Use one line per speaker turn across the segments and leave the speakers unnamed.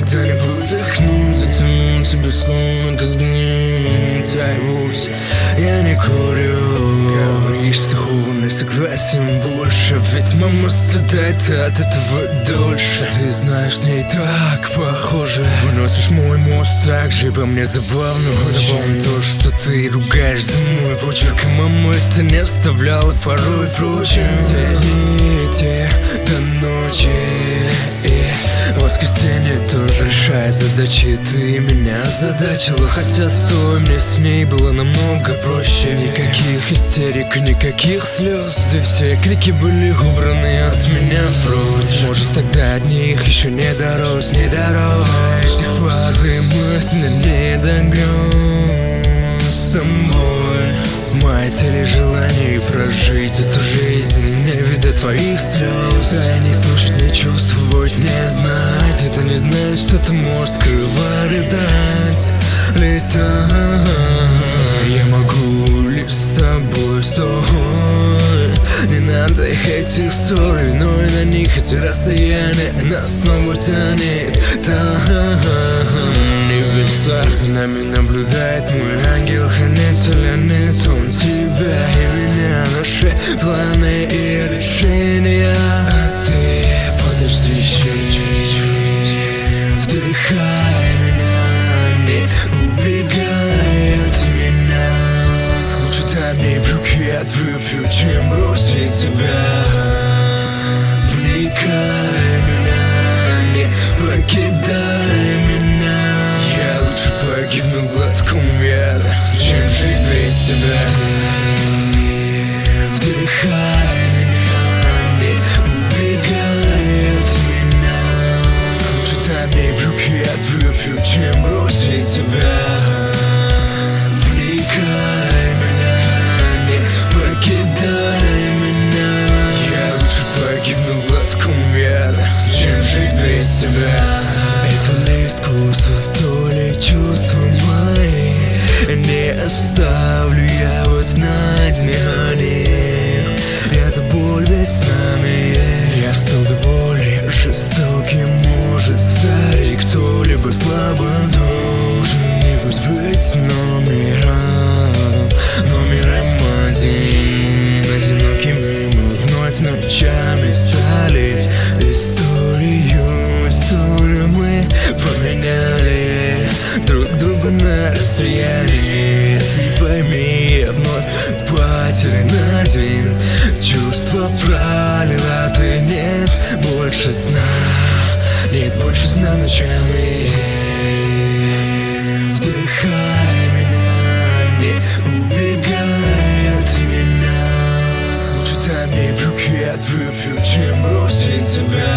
никогда не выдохну, затяну тебя словно когда-нибудь. Рвусь, я не курю. Говоришь, психованный, согласен больше, ведь мама страдает от этого дольше. Ты знаешь, с ней так похоже. Выносишь мой мозг так же, по мне забавно. Забавно то, что ты ругаешь за мой почерк, и мама это не вставляла порой. Впрочем, делите до ночи, и в воскресенье тоже решай задачи. Ты меня задачила, хотя стой, мне с ней было намного проще. Никаких истерик, никаких слез, и все крики были убраны от меня прочь. Может, тогда от них еще не дорос, не дорос. Этих воды мысли не догон с тобой. Мои цели, желания прожить эту жизнь, не видя твоих слез. А не слушать, не чувствовать, не знать. Это не значит, что ты можешь скрывать, рыдать, летать. Я могу лишь с тобой, не надо этих ссор, но и на них эти расстояния нас снова тянет. Небеса за нами наблюдает мой ангел-хранитель, он тебя и меня, наши планы и решения. А ты подожди еще чуть-чуть, вдыхай меня, не убегай от меня. Лучше дай мне в руки, выпью, чем бросить тебя. Вникай меня, не покидай меня. Я лучше погибну глотком яда, чем жить без тебя. Вдыхай меня, не убегай от меня. Лучше дай мне в руки, выпью, чем бросить тебя. Вникай меня, не покидай меня. Я лучше погибну глотком яда, чем жить без тебя. Это ли искусство, то ли чувства мои. Не оставлю я вас наедине. Эта боль ведь с нами. Я стал до боли жестоким, может, старый кто-либо слабо должен. Не пусть быть номером один. Одинокими мы вновь ночами стали. Историю мы поменяли друг друга на расстоянии. Ты пойми, я вновь потерян один. Чувства пролила ты, нет больше сна. Нет больше сна ночами. Вдыхай меня, не убегай от меня. Лучше дай мне в руки, выпью, чем бросить тебя.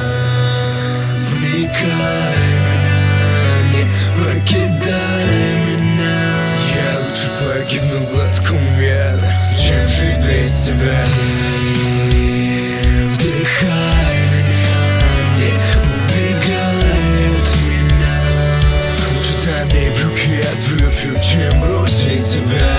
Вникай меня, не покидай меня. Я лучше погибну глотком яда, чем жить без тебя. Вдыхай меня, не убегай от меня. Лучше дай мне в руки, выпью, чем бросить тебя.